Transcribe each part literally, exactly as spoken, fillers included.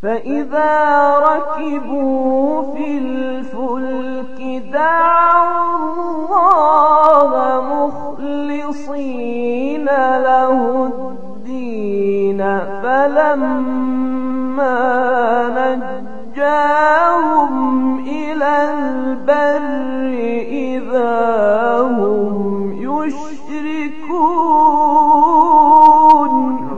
فإذا ركبوا في الفلك دعوا الله مخلصين له الدين فلما نجاهم إلى البر إذا هم يشركون.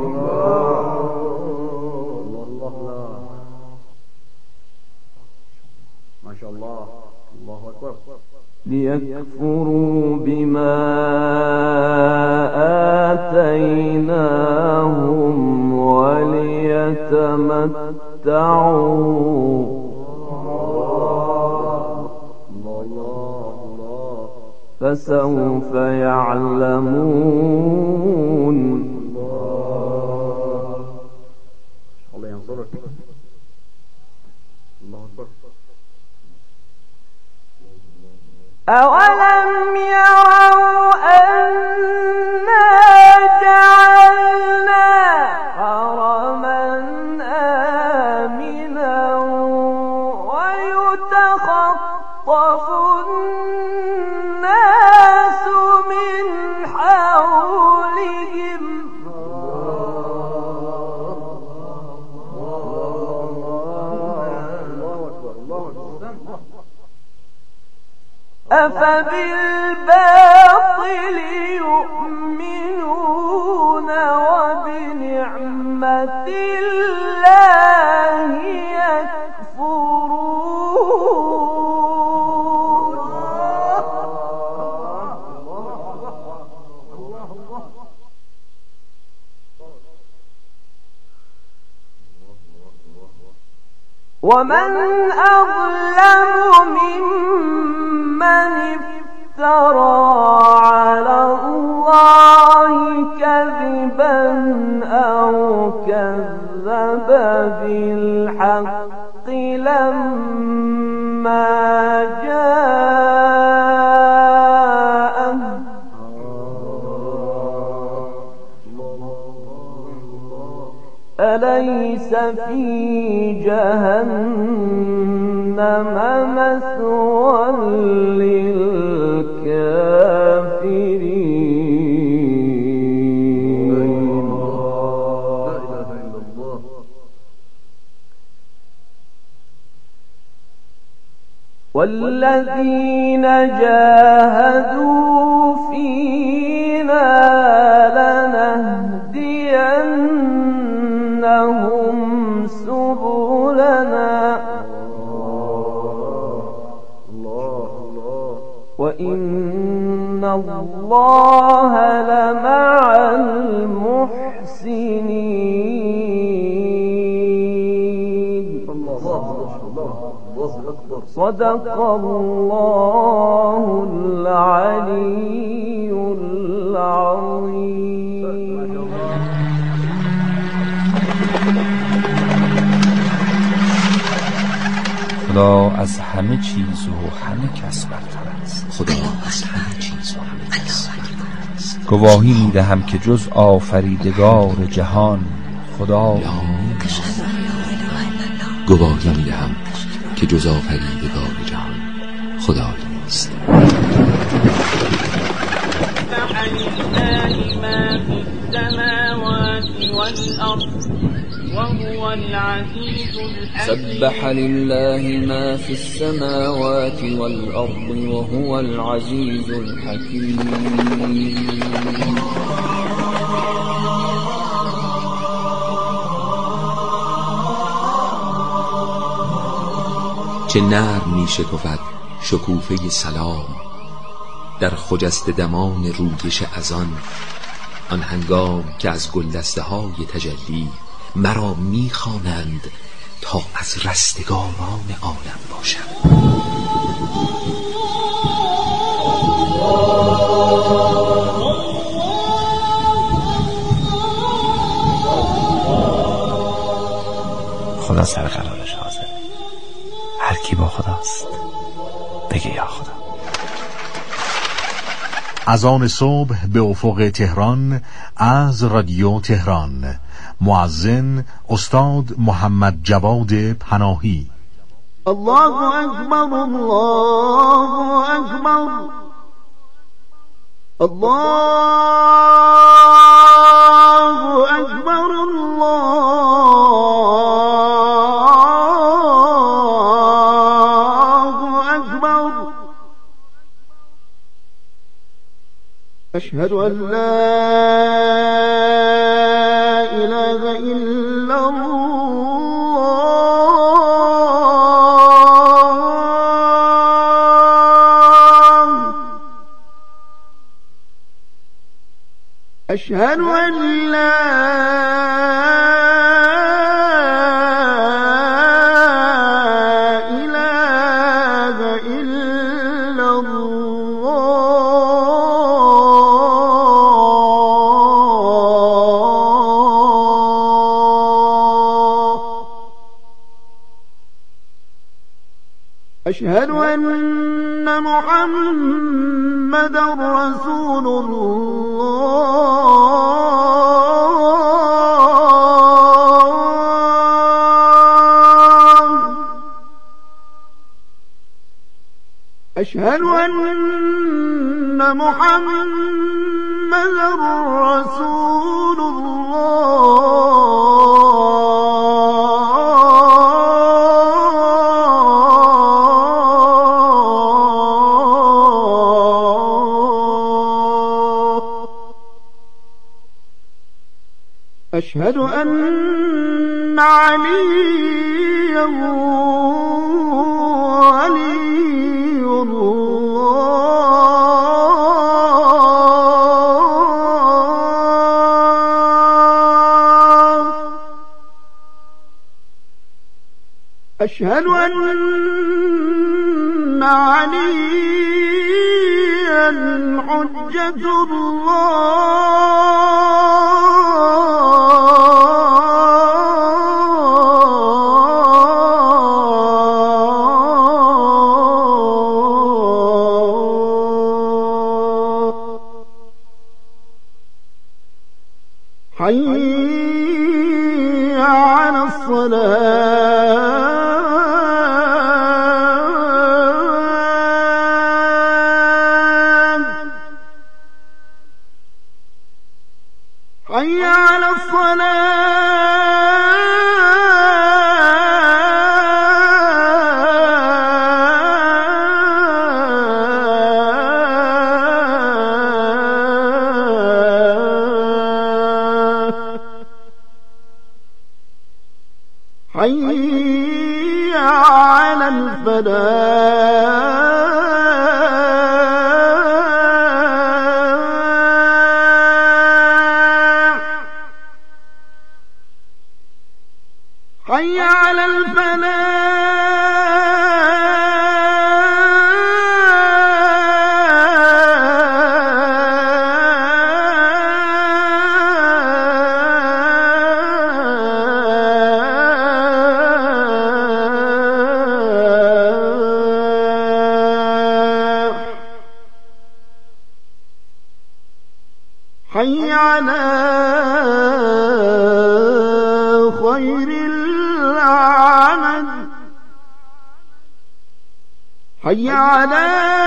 ما شاء الله. الله أكبر. ليكفروا بما آتيناهم وليتمتعوا فسوف يعلمون. الله ينصرك. الله أكبر. أولم يروا أنا جعلنا حرما آمنا ويتخطف الناس من حولهم أفبالباطل يؤمنون وبنعمة الله يكفرون. ومن أظلم ممن افترى على الله كذبا أو كذب بالحق لما جاءه أليس في جهنم مثوى للكافرين. لا إله إلا الله. والذين جاهدوا فينا لنهدينهم سبلنا وإن الله لمع المحسنين. صدق الله العلي العظيم. خدا از همه چیز و همه کس برتر است. خدا از همه چیز و همه کس برتر است. گواهی می‌دهم که جز آفریدگار جهان خدا نیست. گواهی می‌دهم که جز آفریدگار جهان خدا نیست. سبح لله ما في السماوات والأرض وهو العزيز الحكيم. چه نرم می شکفد شکوفه سلام در خجسته دمان رویش اذان، آن هنگام که از گلدسته های تجلی مرا می خوانند تا از رستگاران عالم باشم. خدا سر قرارش حاضر. هر کی با خداست بگه یا خدا. از آن صبح به افق تهران از رادیو تهران. مؤذن استاد محمد جواد پناهی. الله اکبر، الله اکبر، الله اکبر، الله اکبر. اشهد ان لا اله الا الله. أشهد أن لا إله إلا الله. أشهد أن محمدا رسول الله. أشهد أن محمدا رسول الله. أشهد أن عليا ولي الله. أشهد أن عليا حجة الله. حي على الصلاة. حي على الصلاة. حي على الفلاح. حي على الفلاح. حي على خير العمل. حي على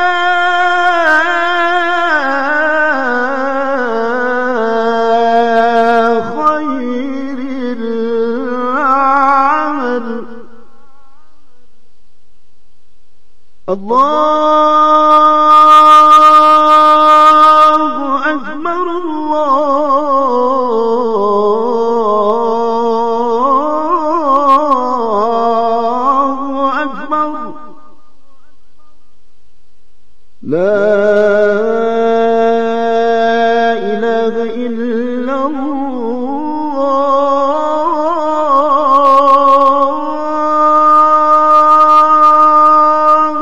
خير العمل. الله أكبر، الله أكبر. لا إله إلا الله.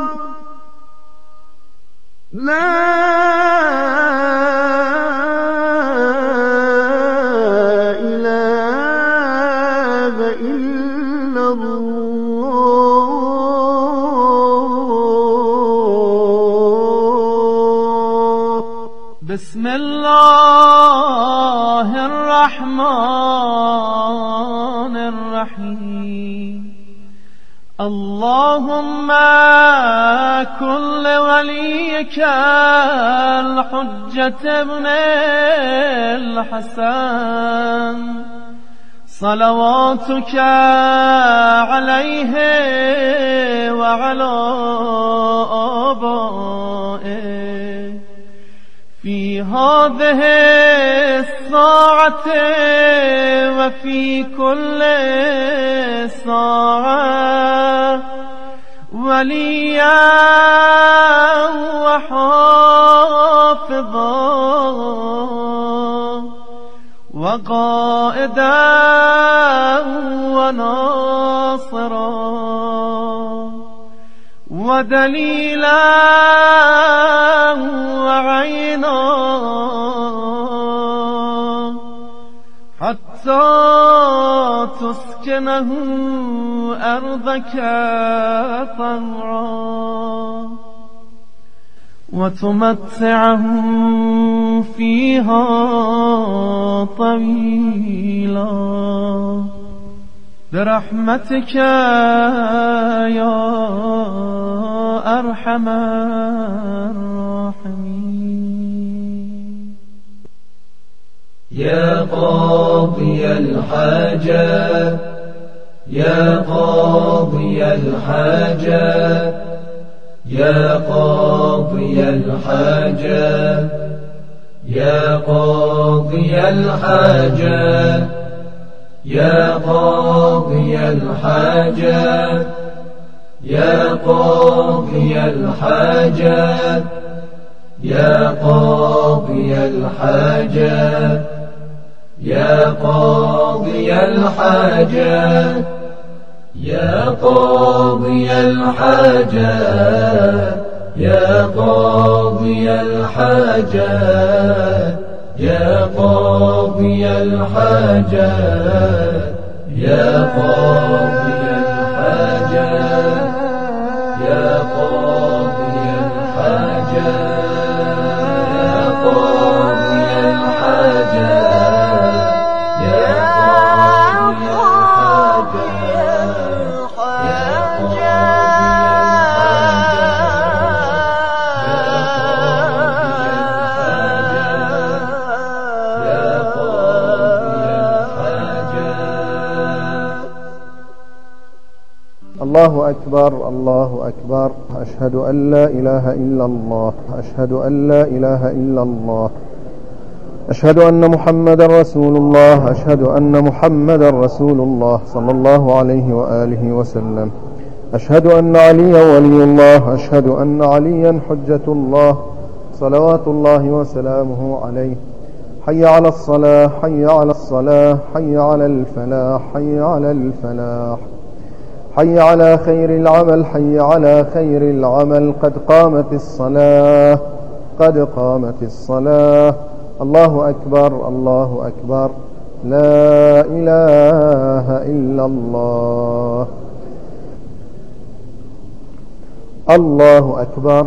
لا إله إلا الله. بسم الله الرحمن الرحيم اللهم كن لوليك الحجة ابن الحسن صلواتك عليه وعلى آبائه في هذه الساعة وفي كل ساعة وليا وحافظا وقائدا وناصرا ودليلا وعينا حتى تسكنه أرضك طوعا وتمتعه فيها طويلا برحمتك يا أرحم الراحمين. يا قاضي الحاجات يا قاضي الحاجات يا قاضي الحاجات يا قاضي الحاجات يا قاضي الحاجات يا قاضي الحاجات يا قاضي الحاجات يا قاضي الحاجات يا قاضي الحاجات يا قاضي الحاجات يا قاضي الحاجات يا قاضي الحاجات يا قاضي الحاجات يا قاضي الحاجات يا قاضي الله أكبر الله أكبر. أشهد أن لا إله إلا الله أشهد أن لا إله إلا الله أشهد أن محمد رسول الله أشهد أن محمد رسول الله صلى الله عليه وآله وسلم. أشهد أن عليا ولي الله أشهد أن عليا حجة الله صلوات الله وسلامه عليه. حي على الصلاة حي على الصلاة حي على الفلاح حي على الفلاح حي على خير العمل حي على خير العمل. قد قامت الصلاة قد قامت الصلاة. الله أكبر الله أكبر. لا إله إلا الله. الله أكبر.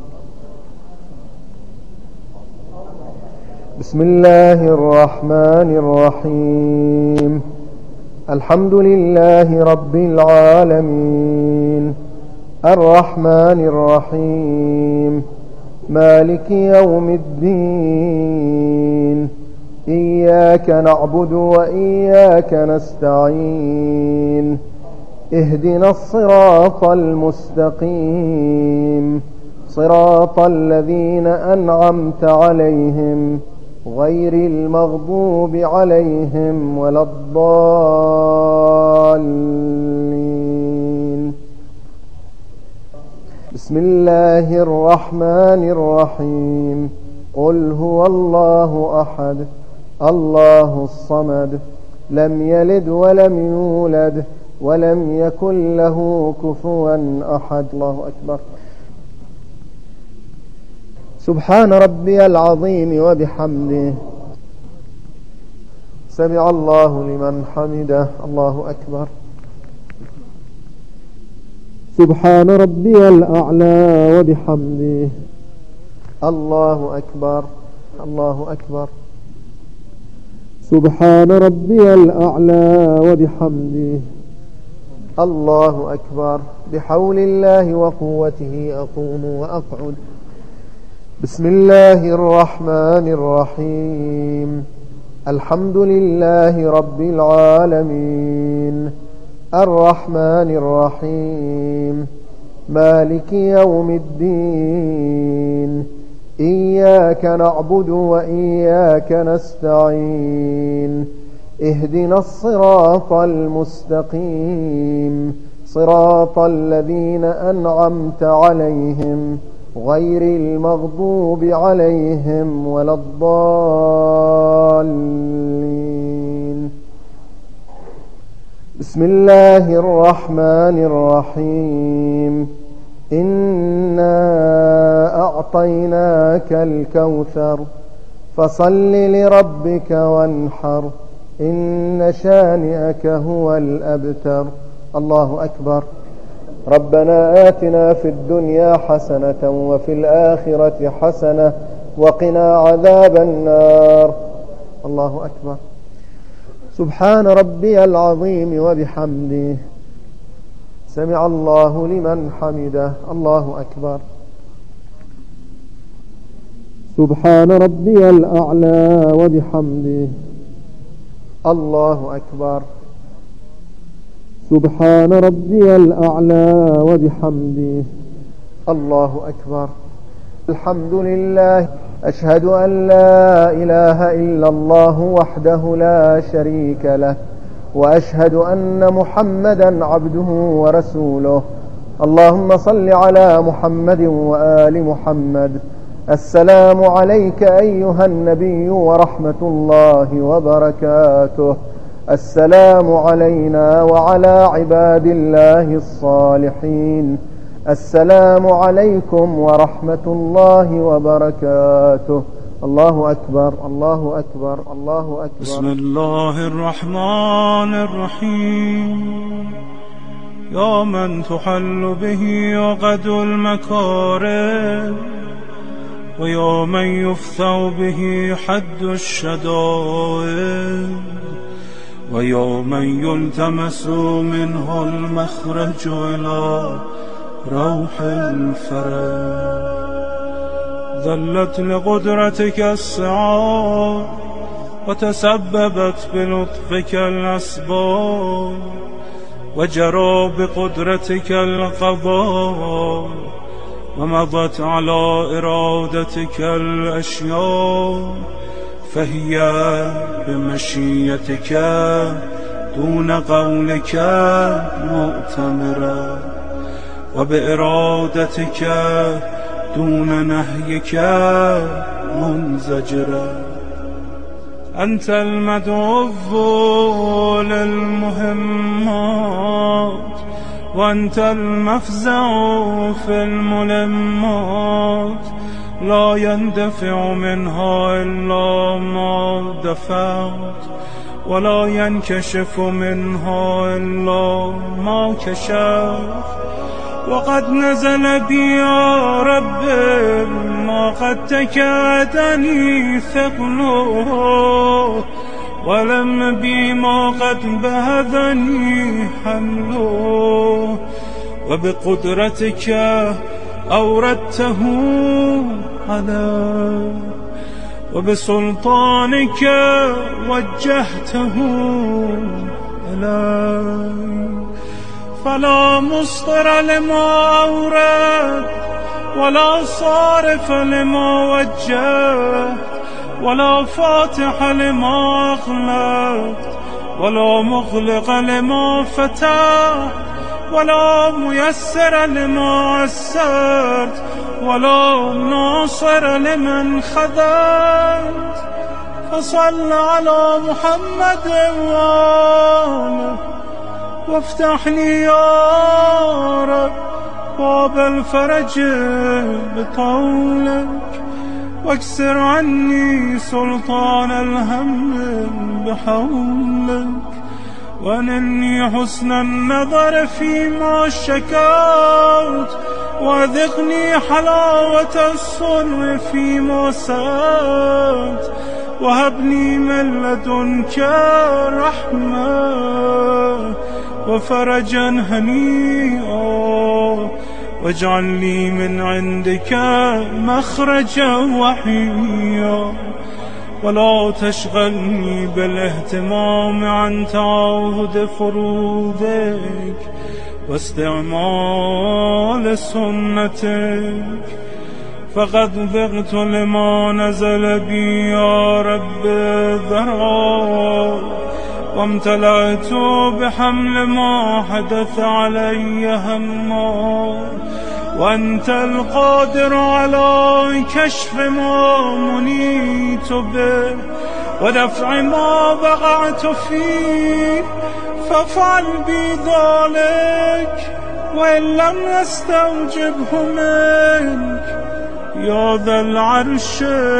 بسم الله الرحمن الرحيم. الحمد لله رب العالمين الرحمن الرحيم مالك يوم الدين. إياك نعبد وإياك نستعين. اهدنا الصراط المستقيم صراط الذين أنعمت عليهم غير المغضوب عليهم ولا الضالين. بسم الله الرحمن الرحيم. قل هو الله أحد الله الصمد لم يلد ولم يولد ولم يكن له كفوا أحد. الله أكبر. سبحان ربي العظيم وبحمده. سمع الله لمن حمده. الله أكبر. سبحان ربي الأعلى وبحمده. الله أكبر. الله أكبر. سبحان ربي الأعلى وبحمده. الله أكبر. بحول الله وقوته أقوم وأقعد. بسم الله الرحمن الرحيم. الحمد لله رب العالمين الرحمن الرحيم مالك يوم الدين إياك نعبد وإياك نستعين اهدنا الصراط المستقيم صراط الذين أنعمت عليهم غير المغضوب عليهم ولا الضالين. بسم الله الرحمن الرحيم. إنا أعطيناك الكوثر فصل لربك وانحر إن شانئك هو الأبتر. الله أكبر. ربنا آتنا في الدنيا حسنة وفي الآخرة حسنة وقنا عذاب النار. الله أكبر. سبحان ربي العظيم وبحمده. سمع الله لمن حمده. الله أكبر. سبحان ربي الأعلى وبحمده. الله أكبر. سبحان ربي الأعلى وبحمده. الله أكبر. الحمد لله. أشهد أن لا إله إلا الله وحده لا شريك له وأشهد أن محمدا عبده ورسوله. اللهم صل على محمد وآل محمد. السلام عليك أيها النبي ورحمة الله وبركاته. السلام علينا وعلى عباد الله الصالحين. السلام عليكم ورحمة الله وبركاته. الله أكبر. الله أكبر. الله أكبر. بسم الله الرحمن الرحيم. يا من تحل به عقد المكارم ويا من يفتح به حد الشدائد ويا من يلتمس منه المخرج إلى روح الفرج. ذلت لقدرتك السعاد وتسببت بلطفك الأسباب وجرى بقدرتك القضاء ومضت على إرادتك الأشياء فهي بمشيتك دون قولك مؤتمرة وبإرادتك دون نهيك منزجرة. أنت المدعو للمهمات وأنت المفزع في الملمات لا يندفع منها إلا ما دفعت ولا ينكشف منها إلا ما كشفت. وقد نزل بي يا رب ما قد تكادني ثقله ولم بي ما قد بهذني حمله وبقدرتك أوردته علي وبسلطانك وجهته إلي. فلا مصدر لما أورد ولا صارف لما وجهت ولا فاتح لما أغلقت ولا مغلق لما فتحت ولا ميسر لما عسرت ولا ناصر لمن خذلت. فصل على محمد وآله وافتح لي يا رب باب الفرج بطولك واكسر عني سلطان الهم بحولك وانني حسن النظر فيما شكوت وأذقني حلاوة السر فيما سألت وهبني من لدنك رحمة وفرجا هنيئا واجعل لي من عندك مخرجا وحيا ولا تشغلني بالاهتمام عن تعاهد فروضك واستعمال سنتك فقد ذقت لما نزل بي يا رب ذرا وامتلأت بحمل ما حدث علي هما وأنت القادر على كشف ما منيت به ودفع ما وقعت فيه فافعل بي ذلك وإن لم نستوجبه منك يا ذا العرش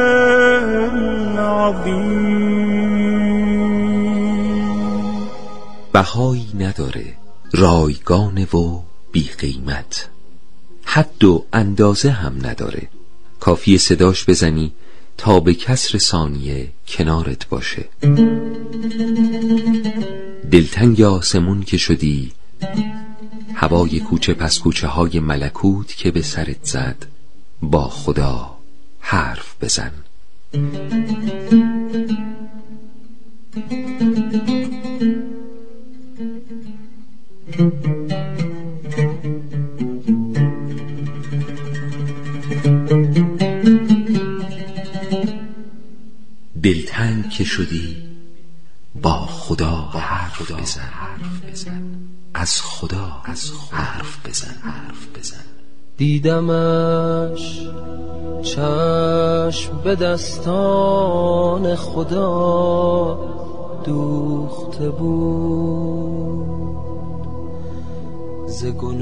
العظیم. بهایی نداره، رایگانه و بی قیمت، حد و اندازه هم نداره. کافی صداش بزنی تا به کسر ثانیه کنارت باشه. دلتنگ آسمون که شدی، هوای کوچه پس کوچه های ملکوت که به سرت زد، با خدا حرف بزن. دلتنگ که شدی، با خدا حرف بزن. از خدا حرف بزن. حرف بزن. دیدمش چشم به دستان خدا دوخته بود، ز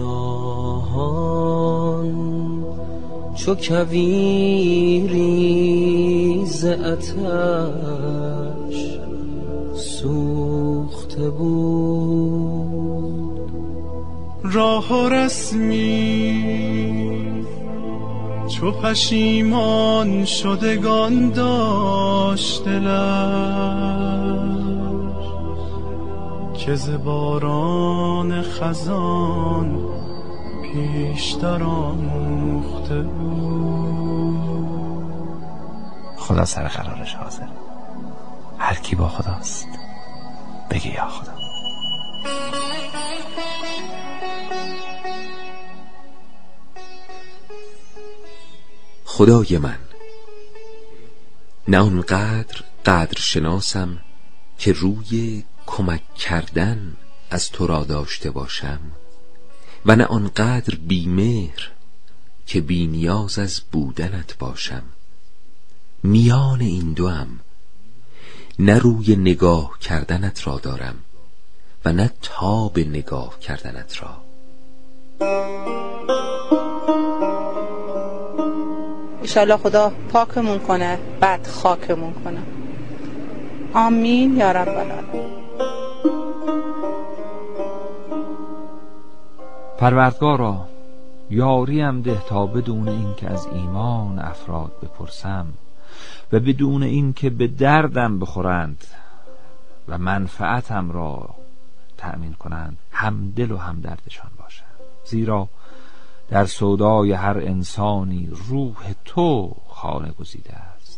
گناهان چو کویری ز آتش سوخته بود. راه و رسمی چو پشیمان شدگان داشت دلش که ز باران خزان پیشتر آموخته بود. خدا سر قرارش حاضر، هر کی با خداست بگی یا خدا. خدای من، نه اونقدر قدر شناسم که روی کمک کردن از تو را داشته باشم و نه آنقدر بی‌مهر که بی نیاز از بودنت باشم. میان این دوام، نه روی نگاه کردنت را دارم و نه تاب نگاه کردنت را. انشالله خدا پاکمون کنه، بعد خاکمون کنه. آمین یا رب العالمین. پروردگارا، یاریم ده تا بدون این که از ایمان افراد بپرسم و بدون این که به دردم بخورند و منفعتم را تأمین کنند، هم دل و هم دردشان باشم. زیرا در سودای هر انسانی روح تو خانه گزیده است.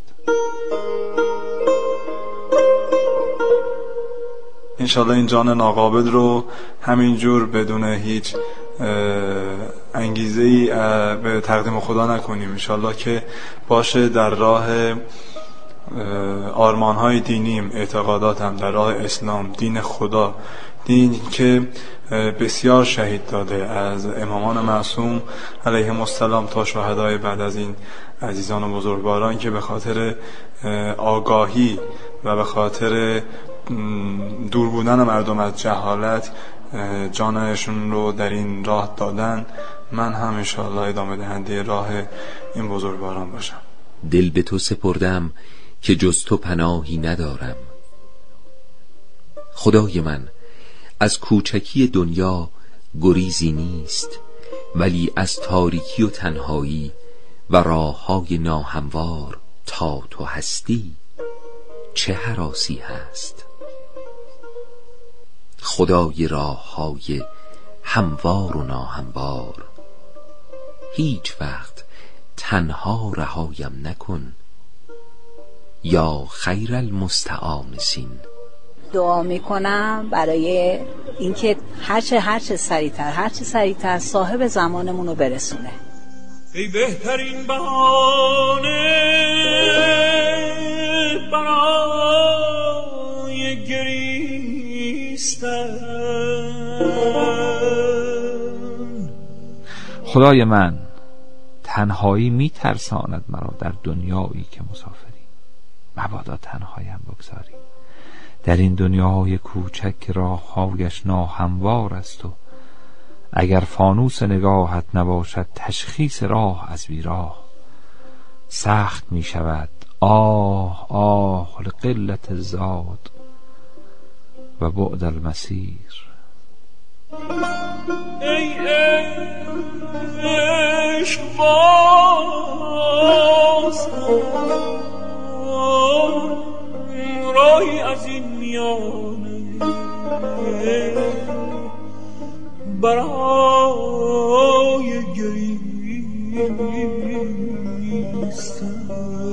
انشالله این جان ناقابل رو همینجور بدون هیچ انگیزه‌ای به تقدیم خدا نکنیم. انشالله که باشه در راه آرمان‌های دینیم، اعتقاداتم در راه اسلام، دین خدا، دین که بسیار شهید داده، از امامان معصوم علیهم السلام تا شهدای بعد از این عزیزان و بزرگواران که به خاطر آگاهی و به خاطر دور بودن مردم از جهالت جانشون رو در این راه دادن. من هم انشاءالله ادامه دهنده راه این بزرگواران باشم. دل به تو سپردم که جز تو پناهی ندارم. خدای من، از کوچکی دنیا گریزی نیست ولی از تاریکی و تنهایی و راههای ناهموار تا تو هستی چه هراسی هست؟ خدای راههای هموار و ناهموار، هیچ وقت تنها رهایم نکن، یا خیر المستعانسین. دعا میکنم برای اینکه هرچه هرچه سریعتر هرچه سریعتر صاحب زمانمون رو برسونه. ای بهترین بهانه برای گریستن. خدای من، تنهایی میترساند مرا در دنیایی که مسافری. مبادا تنهایم بگذاری در این دنیای کوچک که راههایش ناهموار است و اگر فانوس نگاهت نباشد تشخیص راه از بیراه سخت می شود. آه آه لقلت الزاد و بعد المسیر. ای عشق باز راهی از این میانه برای گریستن.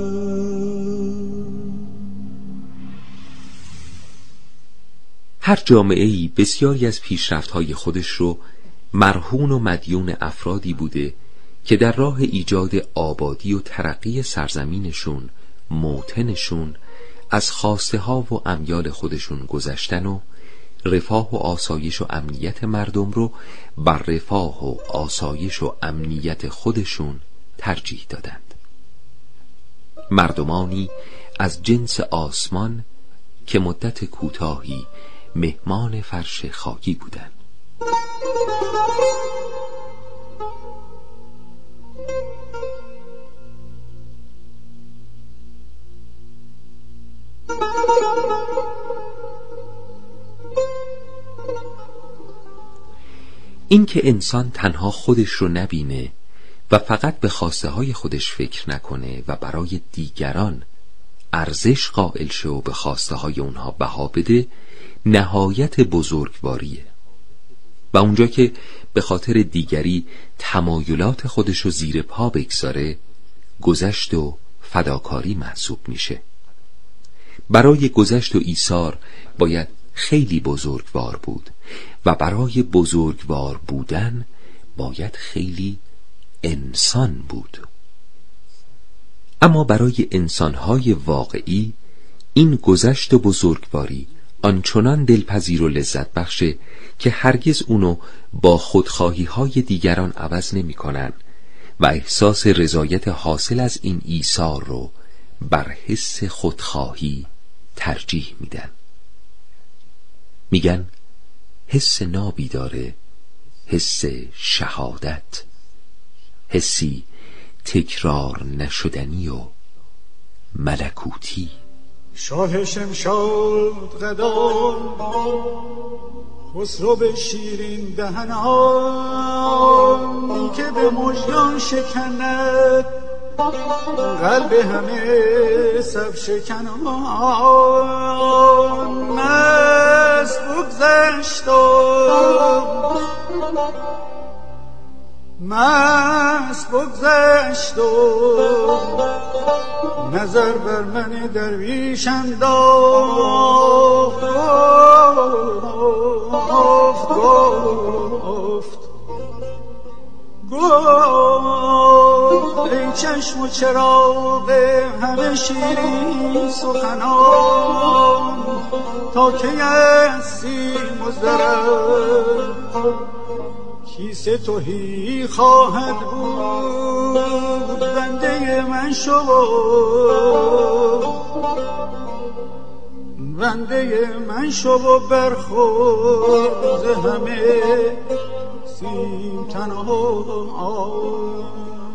هر جامعه‌ای بسیاری از پیشرفت‌های خودش رو مرهون و مدیون افرادی بوده که در راه ایجاد آبادی و ترقی سرزمینشون، موطنشون، از خواسته ها و امیال خودشون گذشتن و رفاه و آسایش و امنیت مردم رو بر رفاه و آسایش و امنیت خودشون ترجیح دادند. مردمانی از جنس آسمان که مدت کوتاهی مهمان فرش خاکی بودند. این که انسان تنها خودش رو نبینه و فقط به خواسته های خودش فکر نکنه و برای دیگران ارزش قائل شه و به خواسته های اونها بها بده، نهایت بزرگواریه. و اونجا که به خاطر دیگری تمایلات خودش رو زیر پا بگذاره، گذشت و فداکاری محسوب میشه. برای گذشت و ایثار باید خیلی بزرگوار بود و برای بزرگوار بودن باید خیلی انسان بود. اما برای انسانهای واقعی این گذشت و بزرگواری آنچنان دلپذیر و لذت بخشه که هرگز اونو با خودخواهی های دیگران عوض نمی کنن و احساس رضایت حاصل از این ایثار رو بر حس خودخواهی ترجیح میدن. میگن حس نابی داره، حس شهادت، حسی تکرار نشدنی و ملکوتی. شاه شمشاد قدان خسرو به شیرین دهنان که به مژگان شکند قلب همه سب شکنان مست بگذشتم مست بگذشتم نظر بر من درویش انداخت گفت گفت گفت ای چشم و چراغ همه شیرین سخنان تا که سیم و زرم کیسه تهی خواهد بود بنده من شو بنده من شو و برخورد ز همه سیم تنها.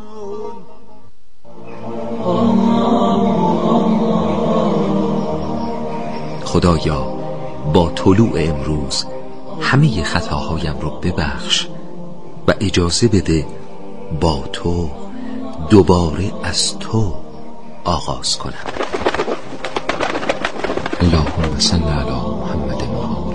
خدایا با طلوع امروز همه خطاهایم رو ببخش و اجازه بده با تو دوباره از تو آغاز کنم. اللهم صل علی